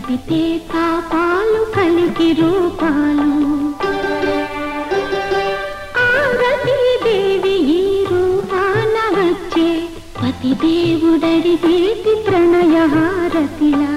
కదిపితే తాపాలు కలిగి రూపాలు ఆరతి దేవి ఈ రూపాన వచ్చే పతి దేవుడడిగేటి ప్రణయ హారతిలా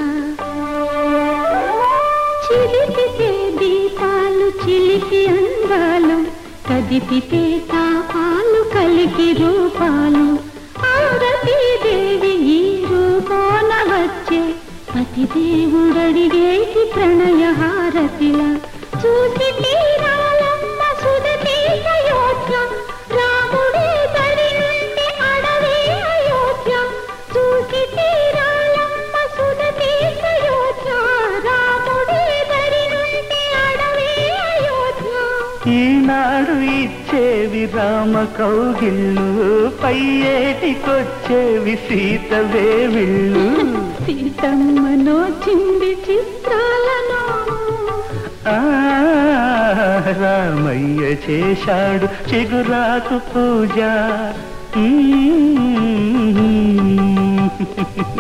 చిలిపితే దీపాలు చిలిపి అందాలు కదిపితే తాపాలు కలిగి రూపాలు ఆరతి దేవి ఈ రూపాన వచ్చే పతి దేవుడడిగేటి ప్రణయ హారతిలా చూసి తీరాలమ్మ సుదతి అయోధ్య రాముడే దరి నుండి అడవే అయోధ్య చూసి తీరాలమ్మ సుదతి అయోధ్య రాముడే దరి నుండి అడవే అయోధ్య ఈనాడు ఇచ్చేవి రామ కౌగిళ్ళు పై ఏటికొచ్చేవి సీతవే విళ్ళు సీతమ్మనో చింది చిత్రాలను రామయ్య చేశాడు చిగురాకు పూజ